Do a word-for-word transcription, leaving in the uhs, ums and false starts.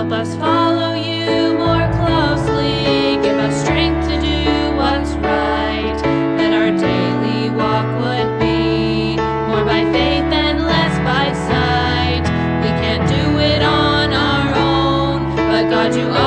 Help us follow you more closely. Give us strength to do what's right, that our daily walk would be more by faith and less by sight. We can't do it on our own, but God, you are